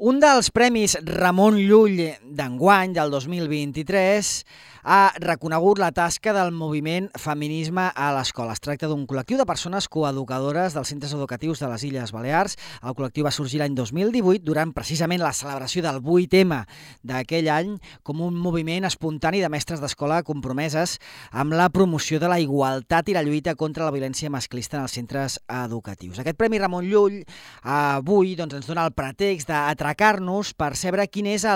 Un dels premis Ramon Llull d'enguany, del 2023, ha reconegut la tasca del moviment Feminisme a l'Escola. Es tracta d'un col·lectiu de persones coeducadores dels centres educatius de les Illes Balears. El col·lectiu va sorgir l'any 2018 durant precisament la celebració del 8M d'aquell any com un moviment espontani de mestres d'escola compromeses amb la promoció de la igualtat i la lluita contra la violència masclista en els centres educatius. Aquest Premi Ramon Llull avui ens dona el pretext d'atracar-nos per saber quin és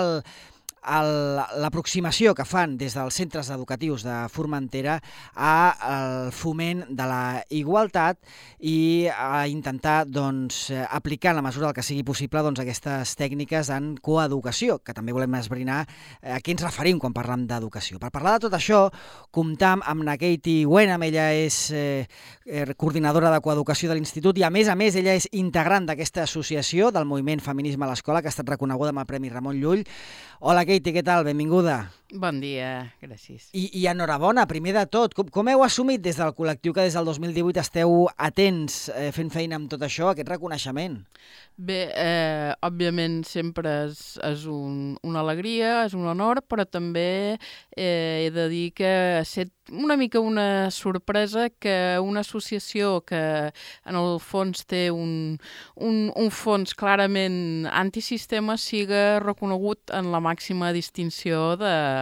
l'aproximació que fan des dels centres educatius de Formentera al foment de la igualtat i a intentar aplicar en la mesura del que sigui possible aquestes tècniques en coeducació, que també volem esbrinar a què ens referim quan parlem d'educació. Per parlar de tot això, comptam amb la Katie Wenham. Ella és coordinadora de coeducació de l'Institut i, a més, ella és integrant d'aquesta associació del moviment Feminisme a l'Escola, que ha estat reconeguda amb el Premi Ramon Llull. Hola, Katie, què tal? Benvinguda. Bon dia, gràcies. I enhorabona, primer de tot. Com heu assumit des del col·lectiu que des del 2018 esteu atents fent feina amb tot això, aquest reconeixement? Bé, òbviament sempre és una alegria, és un honor, però també he de dir que ha estat una mica una sorpresa que una associació que en el fons té un fons clarament antisistema siga reconegut en la màxima distinció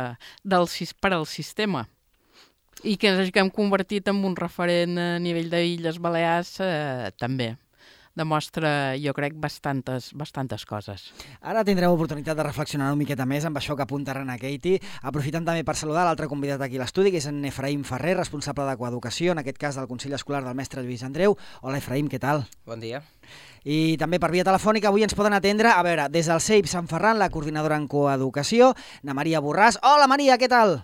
per al sistema i que ens hàgim convertit en un referent a nivell d'Illes Balears també. Demostra, jo crec, bastantes coses. Ara tindrem oportunitat de reflexionar una miqueta més amb això que apunta Rana Katie. Aprofitem també per saludar l'altre convidat aquí a l'estudi, que és en Efraïm Ferrer, responsable de coeducació, en aquest cas del Consell Escolar del mestre Lluís Andreu. Hola, Efraïm, què tal? Bon dia. I també per via telefònica avui ens poden atendre, a veure, des del CEIP Sant Ferran, la coordinadora en coeducació, na Maria Borràs. Hola, Maria, què tal?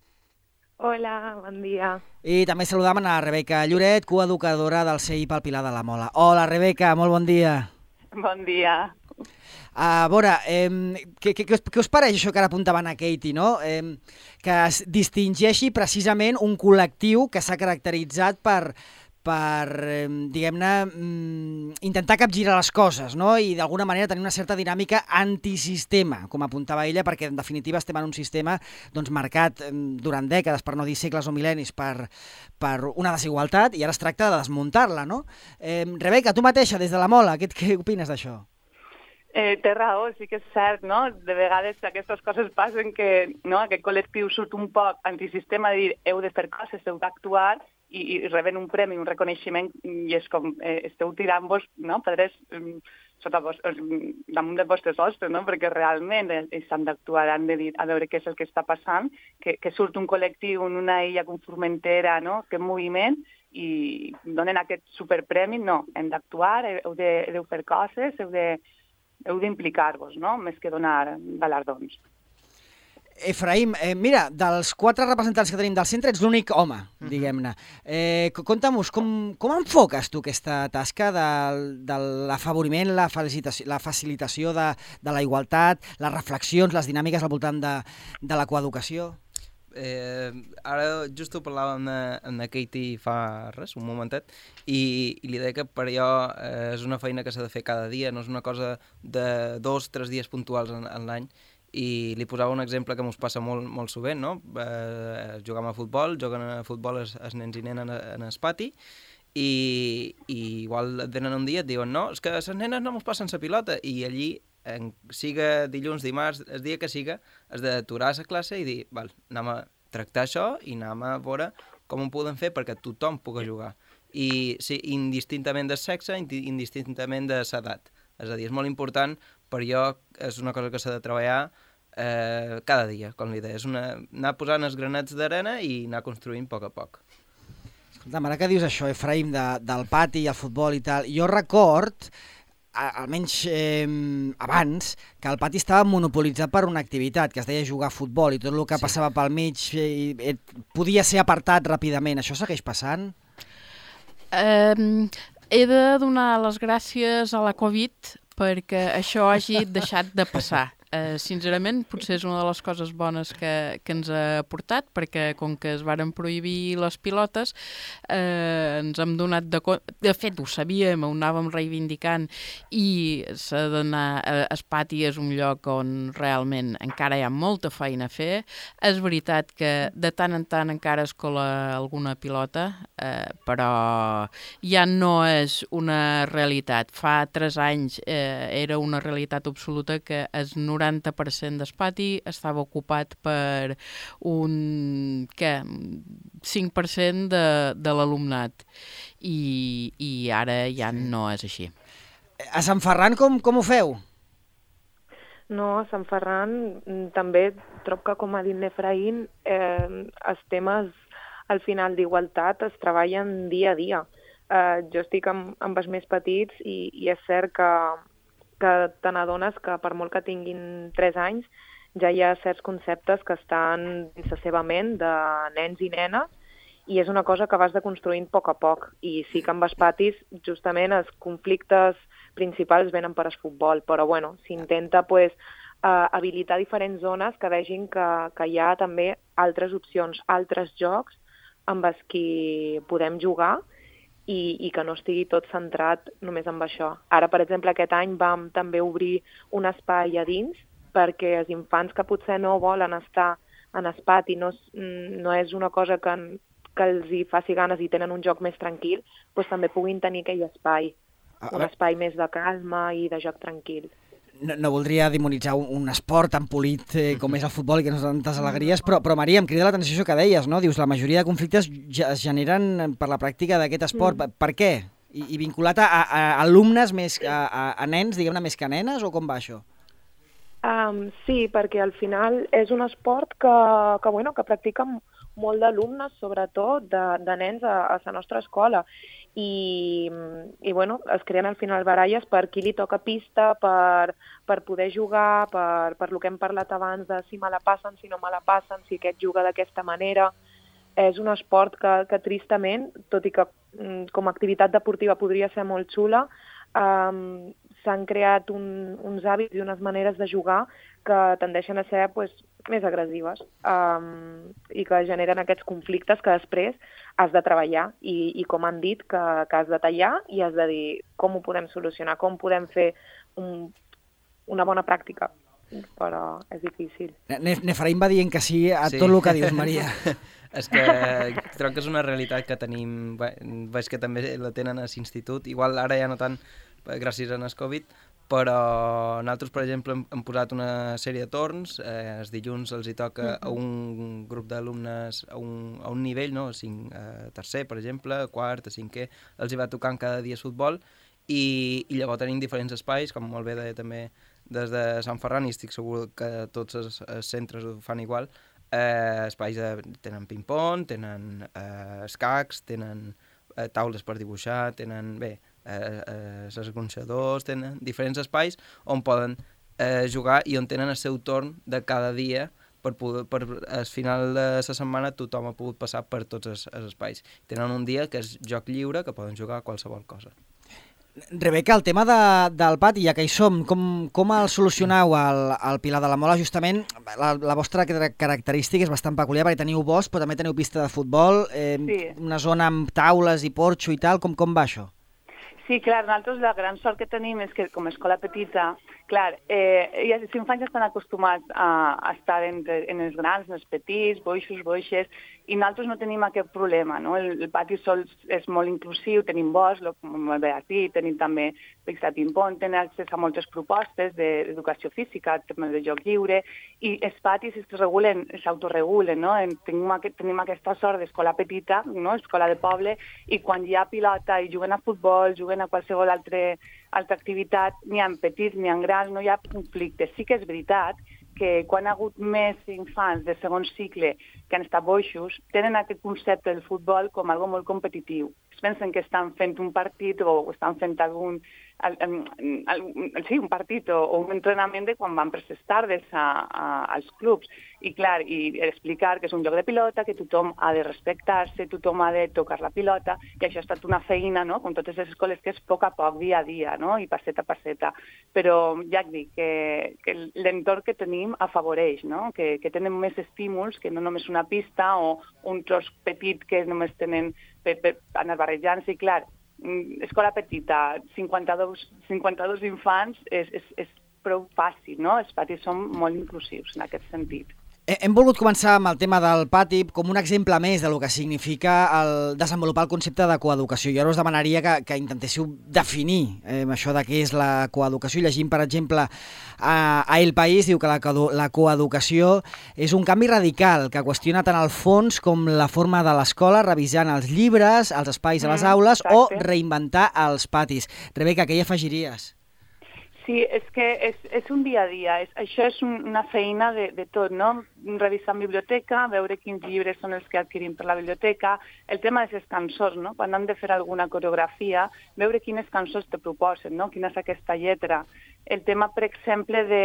Hola, bon dia. I també saludam a la Rebeca Lloret, coeducadora del CEIP al Pilar de la Mola. Hola, Rebeca, molt bon dia. Bon dia. A veure, què us pareix això que ara apuntaven a Katie, no? Que es distingeixi precisament un col·lectiu que s'ha caracteritzat per diguem-ne, intentar capgirar les coses, no? I d'alguna manera tenir una certa dinàmica antisistema, com apuntava ella, perquè en definitiva estem en un sistema marcat durant dècades, per no dir segles o mil·lennis, per una desigualtat, i ara es tracta de desmuntar-la, no? Rebeca, tu mateixa, des de la Mola, què opines d'això? Té raó, sí que és cert, no? De vegades aquestes coses passen que aquest col·lectiu surt un poc antisistema de dir heu de fer coses, heu d'actuar, i reben un premi, un reconeixement, i és com esteu tirant-vos pedres damunt de vostres ostres, no? Perquè realment s'han d'actuar, han de dir a veure què és el que està passant, que surt un col·lectiu en una illa com Formentera, no? Aquest moviment, i donen aquest superpremi. No, hem d'actuar, heu de fer coses, heu d'implicar-vos, no? Més que donar galardons. Efraïm, mira, dels 4 representants que tenim del centre ets l'únic home, diguem-ne. Conta'm-nos, com enfoques tu aquesta tasca de l'afavoriment, la facilitació de la igualtat, les reflexions, les dinàmiques al voltant de la coeducació? Ara just ho parlàvem amb la Katie fa res, un momentet, i li deia que per jo és una feina que s'ha de fer cada dia, no és una cosa de 2-3 dies puntuals en l'any. I li posava un exemple que ens passa molt sovint, no? Jugam a futbol, juguen a futbol els nens i nenes en el pati, i igual et venen un dia i et diuen no, és que les nenes no ens passen la pilota, i allí, siga dilluns, dimarts, el dia que siga, has d'aturar la classe i dir, val, anem a tractar això i anem a veure com ho podem fer perquè tothom pugui jugar. I sí, indistintament del sexe, indistintament de l'edat. És a dir, és molt important, per jo és una cosa que s'ha de treballar cada dia, com li deia. És anar posant els granets d'arena i anar construint a poc. Escolta, ara que dius això, Efraïm, del pati i el futbol i tal, jo record, almenys abans, que el pati estava monopolitzat per una activitat que es deia jugar a futbol, i tot el que passava pel mig podia ser apartat ràpidament. Això segueix passant? He de donar les gràcies a la Covid perquè això hagi deixat de passar. Sincerament, potser és una de les coses bones que ens ha portat, perquè com que es varen prohibir les pilotes, ens hem donat de compte, de fet ho sabíem, ho anàvem reivindicant, i s'ha d'anar, el pati és un lloc on realment encara hi ha molta feina a fer. És veritat que de tant en tant encara es cola alguna pilota, però ja no és una realitat. Fa 3 anys era una realitat absoluta que el 90% del pati estava ocupat per un 5% de l'alumnat, i ara ja no és així. A Sant Ferran com ho feu? No, a Sant Ferran també trobo que, com ha dit l'Efraín, els temes al final d'igualtat es treballen dia a dia. Jo estic amb els més petits i és cert que te n'adones que per molt que tinguin 3 anys ja hi ha certs conceptes que estan dins la seva ment de nens i nenes, i és una cosa que vas deconstruint a poc a poc. I sí que amb els patis justament els conflictes principals venen per al futbol, però bueno, s'intenta habilitar diferents zones que vegin que hi ha també altres opcions, altres jocs amb els que podem jugar, i que no estigui tot centrat només en això. Ara, per exemple, aquest any vam també obrir un espai a dins perquè els infants que potser no volen estar en el pati, no és una cosa que els hi faci ganes i tenen un joc més tranquil, doncs també puguin tenir aquell espai, un espai més de calma i de joc tranquil. No voldria demonitzar un esport tan polit com és el futbol i que no té tantes alegries, però Maria, em crida l'atenció això que deies, no? Dius, la majoria de conflictes es generen per la pràctica d'aquest esport. Per què? I vinculat a alumnes més a nens, diguem-ne, més que a nenes, o com va això? Sí, perquè al final és un esport que practiquen molt d'alumnes, sobretot de nens a la nostra escola. I bueno, es creen al final baralles per qui li toca pista, per poder jugar, per lo que hem parlat abans de si me la passen, si no me la passen, si aquest juga d'aquesta manera. És un esport que tristament, tot i que com a activitat deportiva podria ser molt xula, s'han creat uns hàbits i unes maneres de jugar que tendeixen a ser més agressives i que generen aquests conflictes que després has de treballar i com han dit, que has de tallar i has de dir com ho podem solucionar, com podem fer una bona pràctica, però és difícil. Nefraín va dient que sí a tot el que dius, Maria. És que trobo que és una realitat que tenim, veig que també la tenen a l'institut, igual ara ja no tant gràcies al Covid, però nosaltres, per exemple, hem posat una sèrie de torns, els dilluns els hi toca a un grup d'alumnes a un nivell, no? A tercer, per exemple, a quart, a cinquè, els hi va tocant cada dia futbol, i llavors tenim diferents espais, com molt bé deia també des de Sant Ferran, i estic segur que tots els centres ho fan igual. Espais tenen ping-pong, tenen escacs, tenen taules per dibuixar, tenen els esgronxadors, tenen diferents espais on poden jugar i on tenen el seu torn de cada dia per al final de la setmana tothom ha pogut passar per tots els espais. Tenen un dia que és joc lliure, que poden jugar a qualsevol cosa. Rebeca, el tema del pati, ja que hi som, com el solucioneu al Pilar de la Mola? Justament, la vostra característica és bastant peculiar, perquè teniu bosc, però també teniu pista de futbol, una zona amb taules i porxo i tal, com va això? Sí, clar, nosaltres la gran sort que tenim és que com a escola petita, clar, els infants estan acostumats a estar en els grans, en els petits, boixos, boixes, i nosaltres no tenim aquest problema, no? El pati sol és molt inclusiu, tenim bosc, com molt bé has dit, tenim també pista de ping-pong, tenim accés a moltes propostes d'educació física, de joc lliure, i els patis s'autoregulen, no? Tenim aquesta sort d'escola petita, no? Escola de poble, i quan hi ha pilota i juguen a futbol, juguen a qualsevol altra activitat, ni en petits ni en grans, no hi ha conflictes. Sí que és veritat que quan ha hagut més infants de segon cicle que han estat boixos, tenen aquest concepte del futbol com algo molt competitiu. Els pensen que estan fent un partit o estan fent un partit o un entrenament de quan van per les tardes als clubs. I clar, i explicar que és un joc de pilota, que tothom ha de respectar-se, tothom ha de tocar la pilota, i això ha estat una feina, no?, com totes les escoles, que és a poc, dia a dia, no?, i passeta a passeta. Però ja et dic que l'entorn que tenim afavoreix, no?, que tenen més estímuls que no només una pista o un tros petit que només tenen per anar barrejant-se. I clar, escola petita, 52 infants, és prou fàcil, no? Els patis són molt inclusius en aquest sentit. Hem volgut començar amb el tema del pati com un exemple més del que significa desenvolupar el concepte de coeducació. Jo ara us demanaria que intentéssiu definir això de què és la coeducació. Llegim, per exemple, a El País, diu que la coeducació és un canvi radical que qüestiona tant el fons com la forma de l'escola, revisant els llibres, els espais a les aules o reinventar els patis. Rebeca, què hi afegiries? Sí, és que és un dia a dia. Això és una feina de tot, no? Revisar en biblioteca, veure quins llibres són els que adquirim per la biblioteca, el tema de les cançons, no? Quan hem de fer alguna coreografia, veure quines cançons te proposen, no? Quina és aquesta lletra. El tema, per exemple, de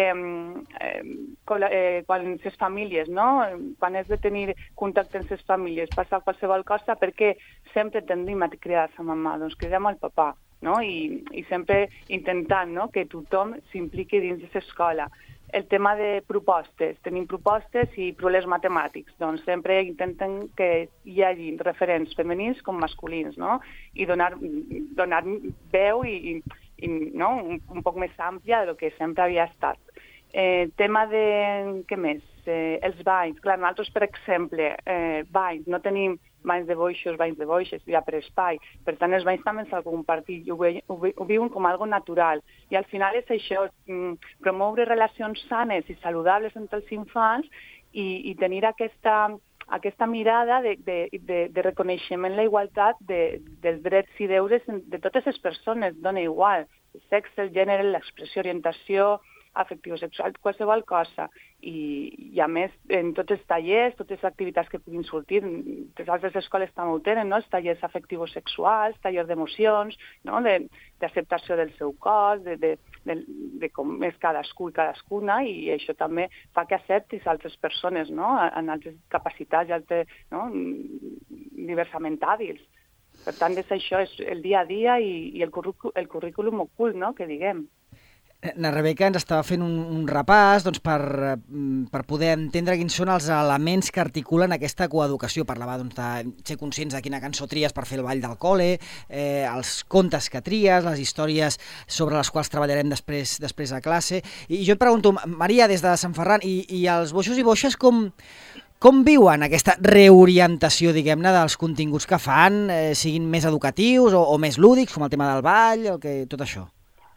quan les famílies, no? Quan has de tenir contacte amb les famílies, passar qualsevol cosa, perquè sempre tendim a cridar a la mamà, doncs cridem al papà, no? I sempre intentant, no?, que tothom s'impliqui dins de l'escola. El tema de propostes. Tenim propostes i problemes matemàtics. Doncs sempre intenten que hi hagi referents femenins com masculins, no? I donar veu i no? un poc més àmplia del que sempre havia estat. Tema de... què més? Els banys. Clar, nosaltres, per exemple, banys, no tenim banys de boixes, ja per espai. Per tant, els banys també s'han compartit i ho viuen com algo natural. I al final és això, promoure relacions sanes i saludables entre els infants i tenir aquesta mirada de reconeixement la igualtat dels drets i deures de totes les persones, dona igual, el sexe, el gènere, l'expressió, orientació, afectivo-sexual, qualsevol cosa. I a més, en tots els tallers, totes les activitats que puguin sortir, les altres escoles també ho tenen, no? Els tallers afectivo-sexuals, tallers d'emocions, no? D'acceptació del seu cos, de com és cadascú i cadascuna, i això també fa que acceptis altres persones, no? En altres capacitats, no? Diversament hàbils. Per tant, és això, és el dia a dia i el currículum ocult, no?, que diguem. La Rebeca ens estava fent un repàs doncs, per poder entendre quins són els elements que articulen aquesta coeducació. Parlava doncs, de ser conscients de quina cançó tries per fer el ball del col·le, els contes que tries, les històries sobre les quals treballarem després a classe. I jo et pregunto, Maria, des de Sant Ferran, i els boixos i boixes com viuen aquesta reorientació, diguem-ne, dels continguts que fan, siguin més educatius o més lúdics, com el tema del ball, tot això?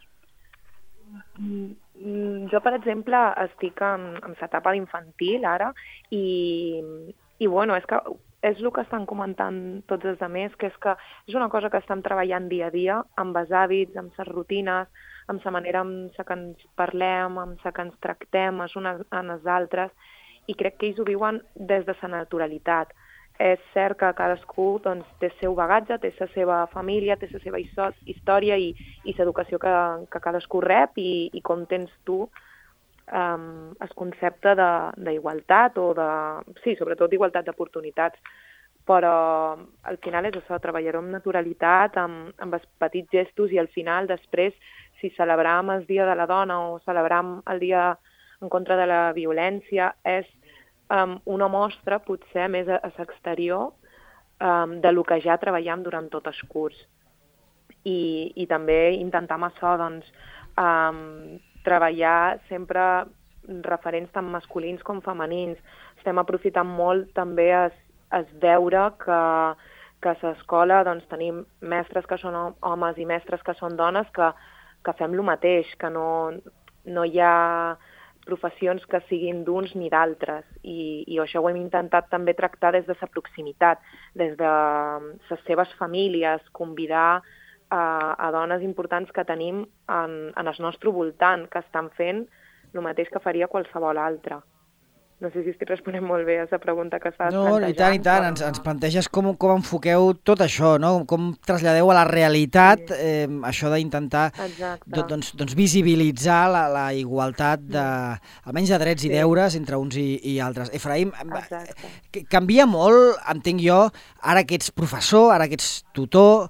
Jo, per exemple, estic en l'etapa d'infantil ara i bueno, és que és el que estan comentant tots els altres, que és una cosa que estem treballant dia a dia amb els hàbits, amb les rutines, amb la manera amb la que ens parlem, amb la que ens tractem els uns amb els altres, i crec que ells ho viuen des de la naturalitat. És cert que cadascú doncs, té el seu bagatge, té la seva família, té la seva història i l'educació que cadascú rep i com tens tu el concepte d'igualtat o sí, sobretot d'igualtat d'oportunitats. Però al final és això, treballar amb naturalitat, amb els petits gestos i al final després, si celebram el Dia de la Dona o celebram el Dia en contra de la violència, és una mostra potser més a l'exterior de lo que ja treballem durant tot el curs. I també intentar amb això doncs, treballar sempre referents tant masculins com femenins. Estem aprofitant molt també es veure que a l'escola doncs, tenim mestres que són homes i mestres que són dones que fem el mateix, que no hi ha professions que siguin d'uns ni d'altres i això ho hem intentat també tractar des de la proximitat, des de les seves famílies, convidar a dones importants que tenim en el nostre voltant, que estan fent el mateix que faria qualsevol altre. No sé si estic responent molt bé a la pregunta que estàs plantejant. No, i tant. Ens planteges com enfoqueu tot això, no? Com traslladeu a la realitat això d'intentar doncs visibilitzar la igualtat almenys de drets i deures entre uns i altres. Efraïm, canvia molt, entenc jo, ara que ets professor, ara que ets tutor,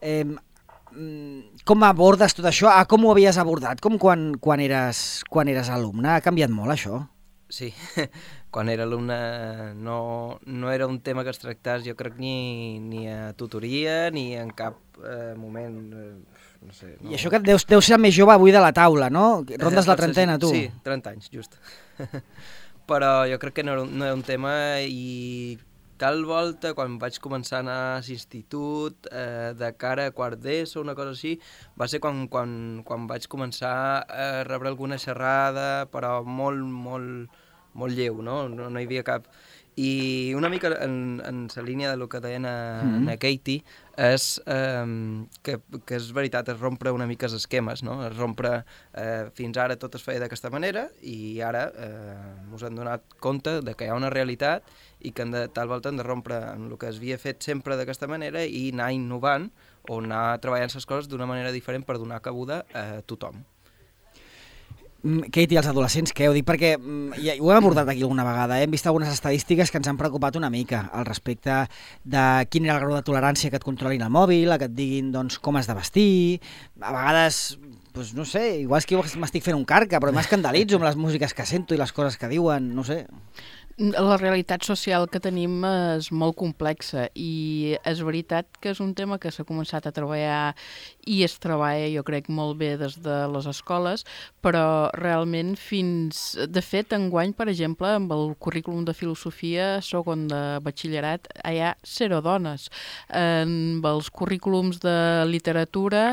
com abordes tot això? Com ho havies abordat? Com quan eres alumne? Ha canviat molt això? Sí, quan era alumne no era un tema que es tractés, jo crec, ni a tutoria ni en cap moment, no sé. No. I això que deu ser més jove avui de la taula, no? Rondes la trentena, tu. Sí, 30 anys, just. Però jo crec que no era un tema i tal volta, quan vaig començar a anar a l'institut, de cara a quart d'ESO, una cosa així, va ser quan vaig començar a rebre alguna xerrada, però molt lleu, no hi havia cap. I una mica en la línia del que deien a Katie, és que és veritat, es rompre una mica els esquemes, no? Es rompre, fins ara tot es feia d'aquesta manera i ara ens hem donat compte de que hi ha una realitat i que tal volta hem de rompre en el que es havia fet sempre d'aquesta manera i anar innovant o anar treballant les coses d'una manera diferent per donar cabuda a tothom. Katie, els adolescents, què? Ho dic perquè ja ho hem abordat aquí alguna vegada, hem vist algunes estadístiques que ens han preocupat una mica al respecte de quin era el grau de tolerància que et controlin el mòbil, que et diguin doncs, com has de vestir, a vegades, doncs, no sé, igual és que m'estic fent un carca, però m'escandalitzo amb les músiques que sento i les coses que diuen, no sé. La realitat social que tenim és molt complexa i és veritat que és un tema que s'ha començat a treballar i es treballa, jo crec, molt bé des de les escoles, però realment de fet, enguany, per exemple, amb el currículum de filosofia segon de batxillerat hi ha 0 dones. Amb els currículums de literatura,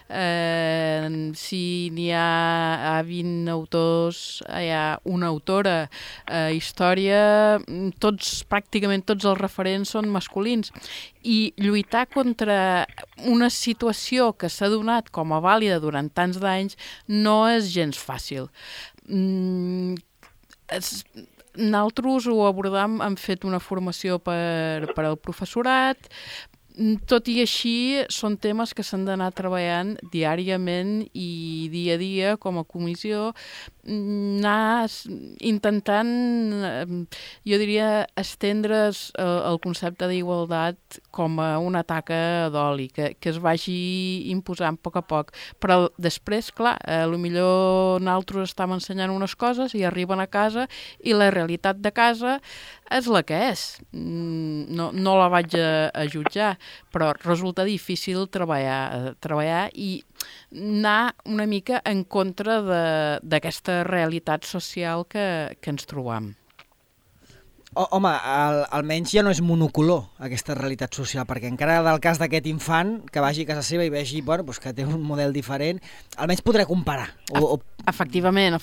si n'hi ha 20 autors, hi ha una autora. Història, pràcticament tots els referents són masculins i lluitar contra una situació que s'ha donat com a vàlida durant tants d'anys no és gens fàcil. Nosaltres ho abordam, hem fet una formació per al professorat. Tot i així, són temes que s'han d'anar treballant diàriament i dia a dia com a comissió, anar intentant, jo diria, estendre's el concepte d'igualtat com a una taca d'oli, que es vagi imposant a poc. Però després, clar, potser nosaltres estem ensenyant unes coses i arriben a casa i la realitat de casa és la que és. No la vaig a jutjar, però resulta difícil treballar i anar una mica en contra d'aquesta realitat social que ens trobam. Home, almenys ja no és monocolor aquesta realitat social, perquè encara del cas d'aquest infant que vagi a casa seva i vegi que té un model diferent, almenys podrà comparar. Efectivament,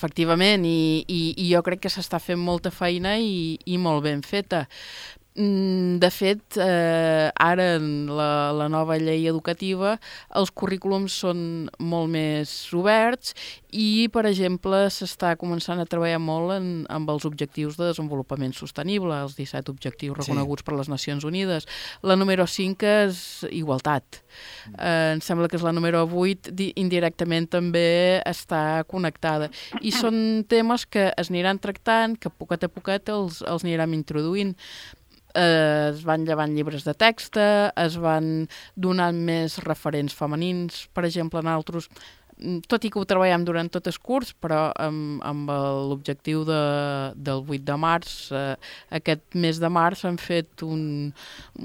i jo crec que s'està fent molta feina i molt ben feta. De fet, ara en la nova llei educativa els currículums són molt més oberts i, per exemple, s'està començant a treballar molt amb els objectius de desenvolupament sostenible, els 17 objectius reconeguts per les Nacions Unides. La número 5 és igualtat. Em sembla que és la número 8, indirectament també està connectada. I són temes que es aniran tractant, que poquet a poquet els anirem introduint. Es van llevant llibres de text, es van donant més referents femenins. Per exemple, nosaltres, tot i que ho treballem durant tot el curs, però amb l'objectiu del 8 de març, aquest mes de març han fet un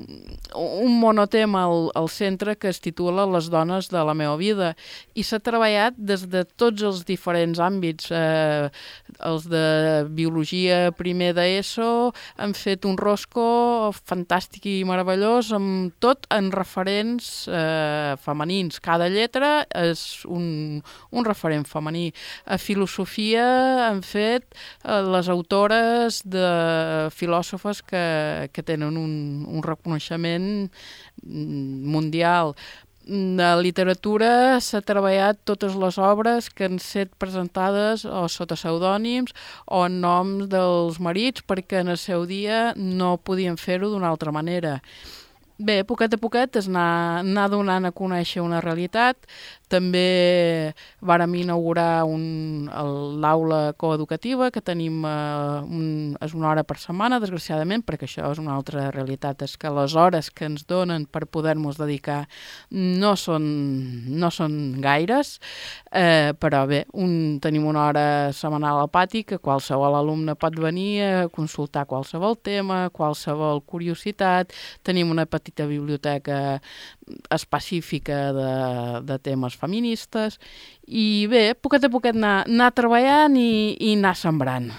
monotema al centre que es titula Les dones de la meva vida i s'ha treballat des de tots els diferents àmbits. Els de biologia primer d'ESO han fet un rosco fantàstic i meravellós amb tot en referents femenins. Cada lletra és un referent femení. A filosofia han fet les autores de filòsofes que tenen un reconeixement mundial. De literatura s'ha treballat totes les obres que han set presentades o sota pseudònims o en noms dels marits, perquè en el seu dia no podien fer-ho d'una altra manera. Bé, poquet a poquet es anar donant a conèixer una realitat. També vàrem inaugurar l'aula coeducativa, que tenim és una hora per setmana, desgraciadament, perquè això és una altra realitat, és que les hores que ens donen per poder-nos dedicar no són gaires, però bé, tenim una hora setmanal al pati que qualsevol alumne pot venir a consultar qualsevol tema, qualsevol curiositat. Tenim una petita biblioteca específica de temes feministes i bé, poquet a poquet anar treballant i anar sembrant.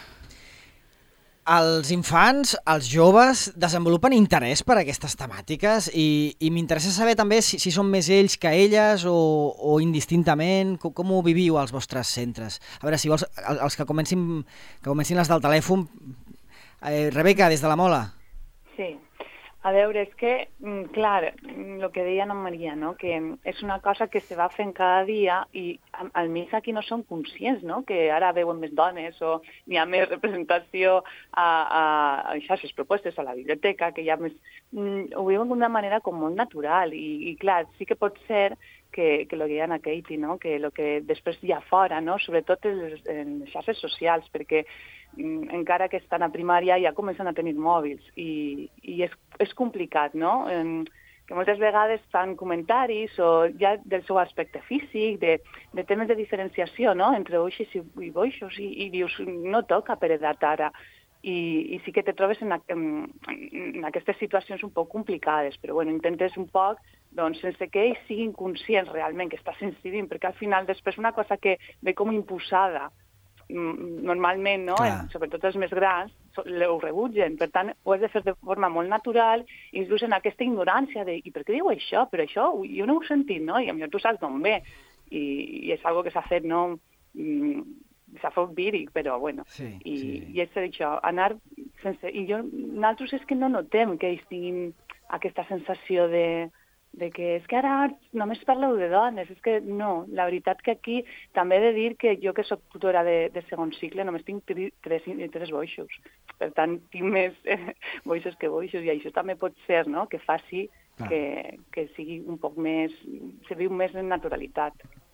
Els infants, els joves, desenvolupen interès per aquestes temàtiques i m'interessa saber també si són més ells que elles o indistintament, com ho viviu als vostres centres. A veure, si vols, els que comencin les del telèfon. Rebeca, des de la Mola. Sí. A veure, és que, clar, el que deia Ana Maria, no? Que és una cosa que se va fent cada dia i almenys aquí no som conscients, no? Que ara veuen més dones o hi ha més representació a xarxes propostes, a la biblioteca, que hi ha més... Ho veuen d'una manera com molt natural i clar, sí que pot ser que el que hi ha a Katie, no? Que el que després hi ha fora, no? Sobretot en les xarxes socials, perquè encara que estan a primària ja comencen a tenir mòbils i és complicat, no? Que moltes vegades fan comentaris o ja del seu aspecte físic, de temes de diferenciació, no? Entre boixos i boixos i dius, no toca per edat ara. I sí que te trobes en aquestes situacions un poc complicades, però bueno, intentes un poc doncs, sense que ells siguin conscients realment que estàs incidint, perquè al final després una cosa que ve com imposada normalment, no? Sobretot els més grans, ho rebutgen. Per tant, ho has de fer de forma molt natural i inclús en aquesta ignorància de i per què diu això? Però això jo no ho he sentit, no? I potser tu saps d'on ve. I és algo que s'ha fet, no? S'ha fet víric, però bueno. I és això, anar sense... I nosaltres és que no notem que ells tinguin aquesta sensació de que és que ara només parleu de dones, és que no, la veritat que aquí també he de dir que jo que soc tutora de segon cicle només tinc tres boixos, per tant tinc més boixos que boixos i això també pot ser, no?, que faci que sigui un poc més, se viu més en naturalitat.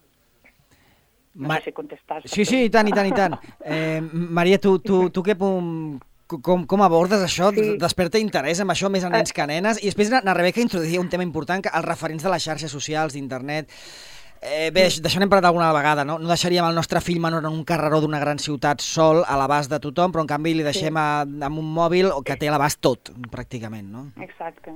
No sé contestar. Sí, i tant. Maria, tu què com abordes això? Sí. Desperta interès amb això més a nens que a nenes? I després la Rebeca introduïa un tema important, que els referents de les xarxes socials, d'internet... Bé, d'això n'hem parlat alguna vegada, no? No deixaríem el nostre fill menor en un carreró d'una gran ciutat sol a l'abast de tothom, però en canvi li deixem amb un mòbil que té a l'abast tot, pràcticament, no? Exacte.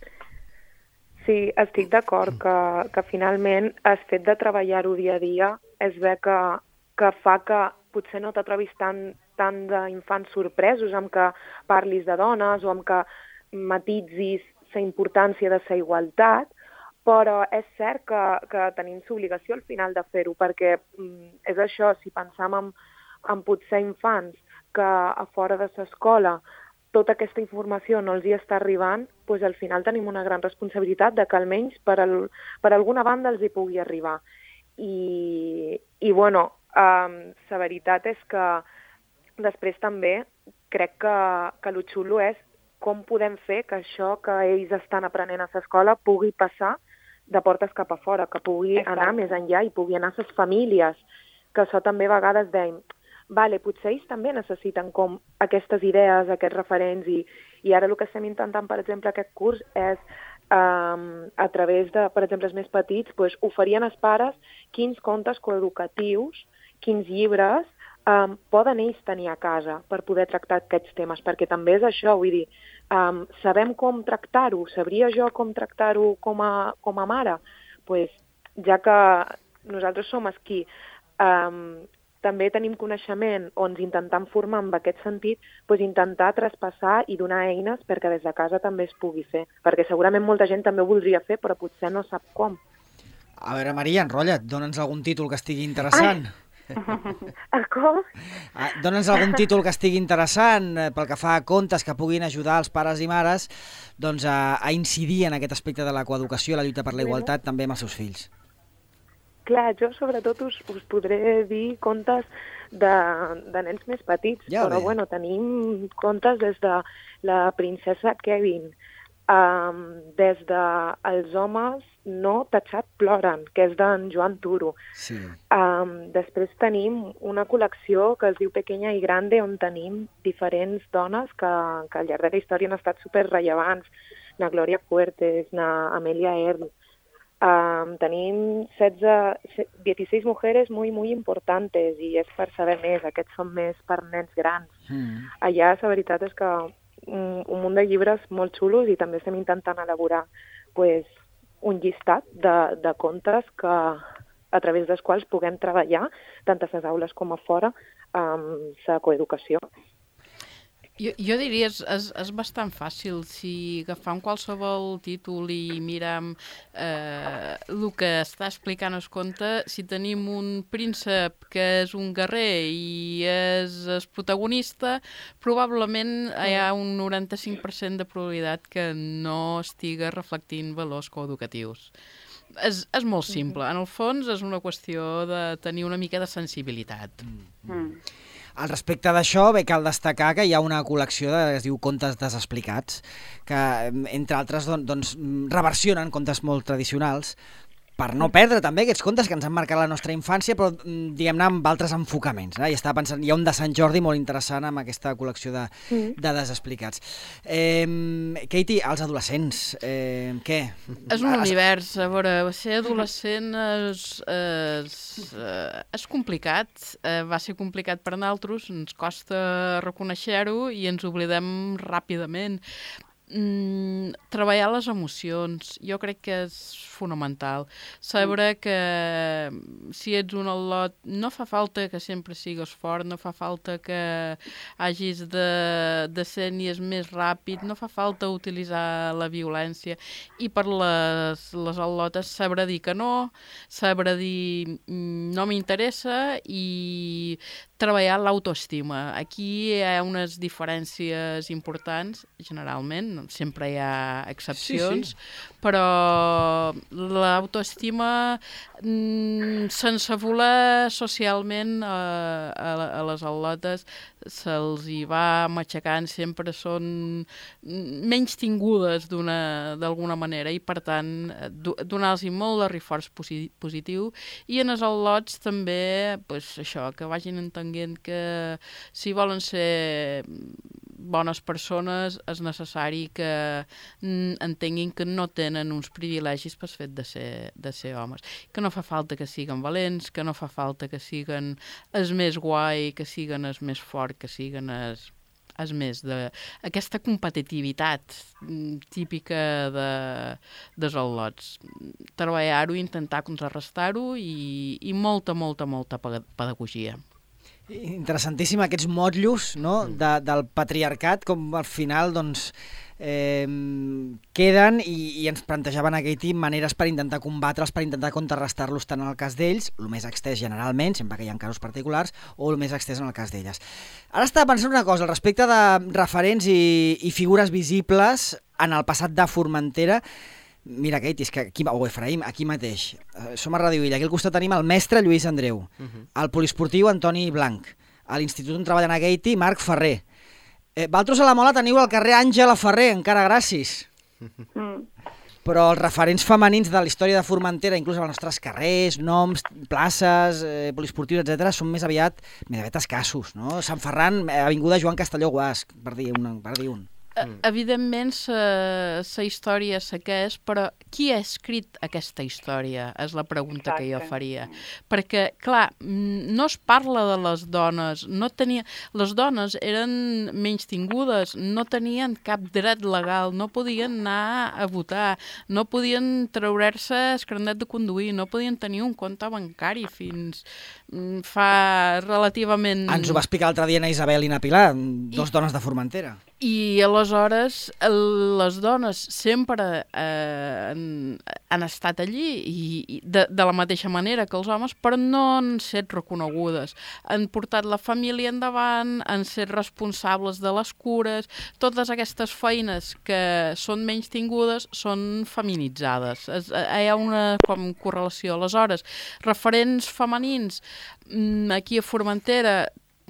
Sí, estic d'acord que finalment el fet de treballar-ho dia a dia es ve que fa que potser no t'atrobis tant d'infants sorpresos amb que parlis de dones o amb que matitzis la importància de la igualtat, però és cert que tenim l'obligació al final de fer-ho, perquè és això, si pensam en potser infants que a fora de l'escola tota aquesta informació no els hi està arribant, doncs al final tenim una gran responsabilitat de que almenys per alguna banda els hi pugui arribar. I bueno, la veritat és que després també crec que el xulo és com podem fer que això que ells estan aprenent a l'escola pugui passar de portes cap a fora, que pugui anar més enllà i pugui anar a les famílies, que això també a vegades dèiem, vale, potser ells també necessiten com aquestes idees, aquests referents, i ara el que estem intentant, per exemple, aquest curs és a través de, per exemple, els més petits, doncs, oferien als pares quins contes coeducatius, quins llibres poden ells tenir a casa per poder tractar aquests temes, perquè també és això, vull dir, sabem com tractar-ho, sabria jo com tractar-ho com a mare? Pues, ja que nosaltres som aquí, també tenim coneixement o ens intentem formar en aquest sentit, pues intentar traspassar i donar eines perquè des de casa també es pugui fer, perquè segurament molta gent també ho voldria fer, però potser no sap com. A veure, Maria, enrotlla't, dona'ns algun títol que estigui interessant. Com? Dóna'ns algun títol que estigui interessant pel que fa a contes que puguin ajudar els pares i mares doncs, a incidir en aquest aspecte de la coeducació i la lluita per la igualtat també amb els seus fills. Clar, jo sobretot us podré dir contes de nens més petits, Ja però bé. bueno, tenim contes des de la princesa Kevin, des de Els homes no tatxat ploren, que és d'en Joan Turo. Sí. Després tenim una col·lecció que es diu Pequeña i Grande, on tenim diferents dones que al llarg de la història han estat superrellevants. Na Gloria Fuertes, na Amelia Earl. Tenim 16 mujeres muy, muy importantes i és per saber més. Aquests són més per nens grans. Allà la veritat és que un munt de llibres molt xulos i també estem intentant elaborar pues, un llistat de contes que, a través dels quals puguem treballar tant a les aules com a fora amb la coeducació. Jo diria és bastant fàcil si agafam qualsevol títol i miram el que està explicant el conte. Si tenim un príncep que és un guerrer i és el protagonista, probablement hi ha un 95% de probabilitat que no estiga reflectint valors coeducatius. És molt simple. En el fons és una qüestió de tenir una mica de sensibilitat. Al respecte d'això, bé, cal destacar que hi ha una col·lecció que es diu Contes desexplicats, que, entre altres, doncs, reversionen contes molt tradicionals, per no perdre també aquests contes que ens han marcat la nostra infància, però diguem-ne amb altres enfocaments. I estava pensant, hi ha un de Sant Jordi molt interessant amb aquesta col·lecció de desexplicats. Katie, els adolescents, què? És un univers, a veure, ser adolescent és complicat, va ser complicat per nosaltres, ens costa reconèixer-ho i ens oblidem ràpidament. Treballar les emocions, jo crec que és fonamental. Saber que si ets un al·lot, no fa falta que sempre sigues fort, no fa falta que hagis de ser ni és més ràpid, no fa falta utilitzar la violència. I per les al·lotes saber dir que no, saber dir no m'interessa i treballar l'autoestima. Aquí hi ha unes diferències importants, generalment, sempre hi ha excepcions, però l'autoestima sense voler socialment a les al·lotes se'ls hi va matxacant, sempre són menys tingudes d'alguna manera i per tant donar-los molt de reforç positiu i en els al·lots també això, que vagin entenent que si volen ser bones persones és necessari que entenguin que no tenen uns privilegis pel fet de ser homes, que no fa falta que siguen valents, que no fa falta que siguen els més guai, que siguen els més fort, que siguen els més aquesta competitivitat típica dels al·lots. Treballar-ho, intentar contrarrestar-ho i molta pedagogia. Interessantíssim aquests motllos, no? Del patriarcat, com al final doncs, queden i ens plantejaven aquell tipus maneres per intentar combatre'ls, per intentar contrarrestar-los tant en el cas d'ells, el més extès generalment, sempre que hi ha casos particulars, o el més extès en el cas d'elles. Ara estava pensant una cosa, al respecte de referents i figures visibles en el passat de Formentera. Mira, Katie, és que aquí, o Efraïm, aquí mateix. Som a Ràdio Illa. Aquí al costat tenim el mestre Lluís Andreu, el poliesportiu Antoni Blanc, a l'institut on treballen a Katie, Marc Ferrer. Valtros a la Mola teniu al carrer Àngela Ferrer, encara gràcies. Però els referents femenins de la història de Formentera, inclús als nostres carrers, noms, places, poliesportius, etc., són més aviat escassos, no? Sant Ferran, avinguda Joan Castelló Guasc, per dir un. Evidentment, la història és que és, però qui ha escrit aquesta història? És la pregunta que jo faria. Perquè, clar, no es parla de les dones. Les dones eren menystingudes, no tenien cap dret legal, no podien anar a votar, no podien treure's el carnet de conduir, no podien tenir un compte bancari fins fa relativament... Ens ho va explicar l'altre dia na Isabel i na Pilar, dos dones de Formentera. I aleshores les dones sempre han estat allí i de la mateixa manera que els homes, però no han set reconegudes. Han portat la família endavant, han set responsables de les cures, totes aquestes feines que són menys tingudes són feminitzades. Hi ha una correlació. Aleshores, referents femenins aquí a Formentera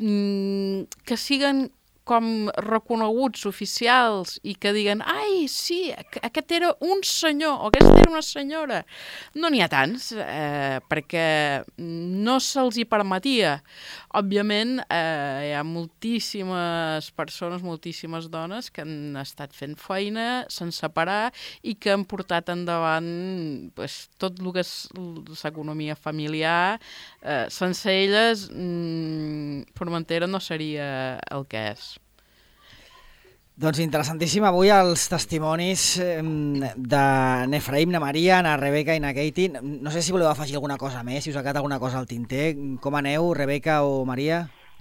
que siguen com reconeguts oficials i que diguen, ai, sí, aquest era un senyor o aquesta era una senyora. No n'hi ha tants, perquè no se'ls hi permetia. Òbviament, hi ha moltíssimes persones, moltíssimes dones que han estat fent feina sense parar i que han portat endavant tot el que és l'economia familiar. Sense elles, Formentera no seria el que és. Doncs interessantíssim avui els testimonis de n'Efraïm, na Maria, na Rebeca i na Katie. No sé si voleu afegir alguna cosa més, si us ha quedat alguna cosa al tinter. Com aneu, Rebeca o Maria?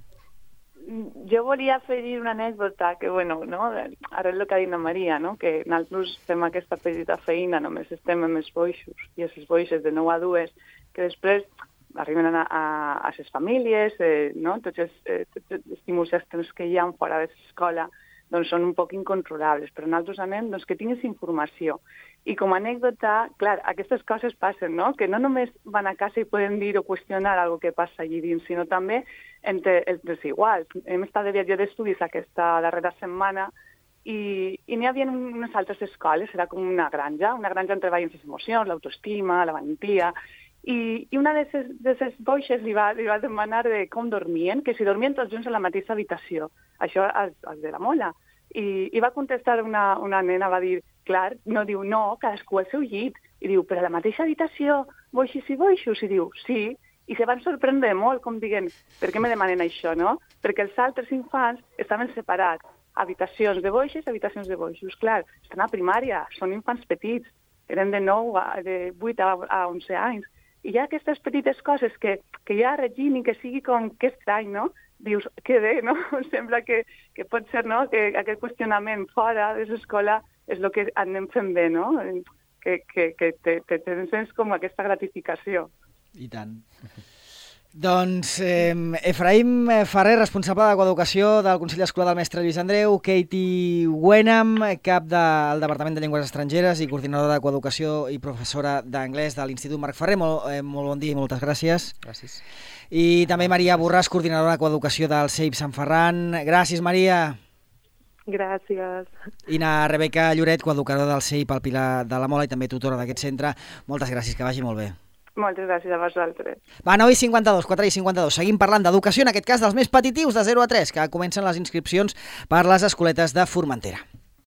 Jo volia afegir una anècdota que, bueno, no? Ara és el que ha dit na Maria, no? Que nosaltres fem aquesta petita feina, només estem amb els boixos, i els boixos de 9 a 2, que després arriben a les famílies, no? Tots els estímuls externs que hi ha fora de l'escola doncs són un poc incontrolables, però nosaltres anem que tinguis informació. I com a anècdota, clar, aquestes coses passen, no? Que no només van a casa i poden dir o qüestionar alguna que passa allí dins, sinó també entre els iguals. Hem estat de viatge d'estudis aquesta darrera setmana i n'hi havia unes altres escoles, era com una granja on treballen les emocions, l'autoestima, la valentia, i una de les boixes li va demanar com dormien, que si dormien tots junts a la mateixa habitació, això és de la mola. I va contestar una nena, va dir, clar, no, diu, no, cadascú al seu llit. I diu, però a la mateixa habitació, boixos i boixos? I diu, sí. I se van sorprendre molt, com dient, per què me demanen això, no? Perquè els altres infants estaven separats. Habitacions de boixos, habitacions de boixos. Clar, estan a primària, són infants petits, eren de 8 a 11 anys. I hi ha aquestes petites coses que ja regin i que sigui com que estrany, no? Dius, que bé, no? Sembla que pot ser, no?, que aquest qüestionament fora de l'escola és el que anem fent bé, no? Que tens com aquesta gratificació. I tant. Doncs Efraïm Ferrer, responsable de Coeducació del Consell Escolar del Mestre Lluís Andreu, Katie Wenham, cap del Departament de Llengües Estrangeres i coordinadora de Coeducació i professora d'anglès de l'Institut Marc Ferrer. Molt bon dia i moltes gràcies. Gràcies. I també Maria Borràs, coordinadora de Coeducació del CEIP Sant Ferran. Gràcies, Maria. Gràcies. I na Rebeca Lloret, coeducadora del CEIP al Pilar de la Mola i també tutora d'aquest centre. Moltes gràcies, que vagi molt bé. Moltes gràcies a vosaltres. Va, 9:52, 4:52. Seguim parlant d'educació, en aquest cas dels més petitius, de 0 a 3, que comencen les inscripcions per les escoletes de Formentera.